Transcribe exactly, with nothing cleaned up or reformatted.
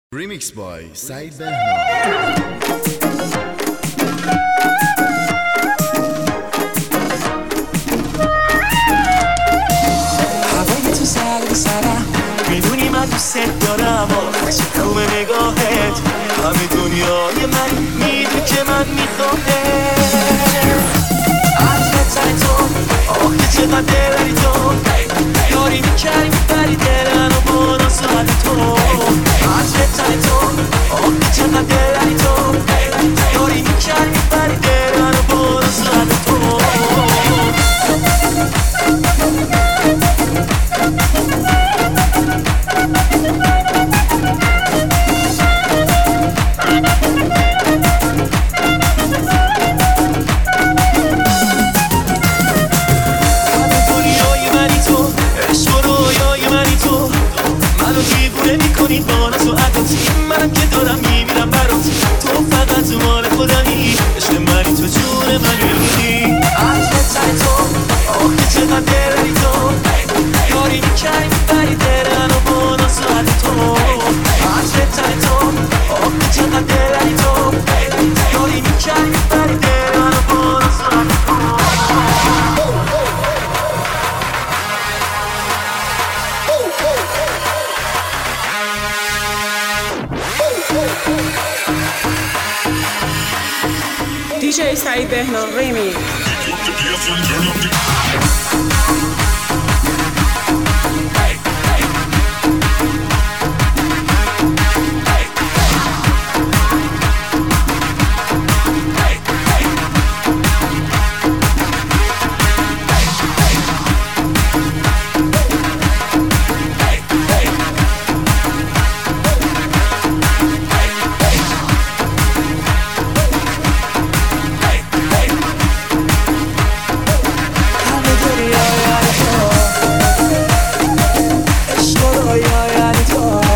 Remix by Said Behna. هوای تو سر به سرم میدونی من دوست دارم و شکوم نگاهت همه دنیای من میدون که من میخواهم عطر تن تو آخه چقدر دلری تو یاری میکردی میبری دلن و برا ساعت تو عطر تن تو آخه چقدر دلری تو یاری میکردی میبری دلن و برا ساعت تو منم که دارم میمیرم برات تو فقط مال خودمی عشق منی تو جون منی عطر تن تو آخه چقدر دلری تو یاری میکردی میبری دلن و بالا ساعت تو عطر تن تو آخه چقدر دلری تو یاری میکردی میبری دلن و بالا ساعت تو دی جی سعید بهنا ریمی عشق رو یا یعنی تو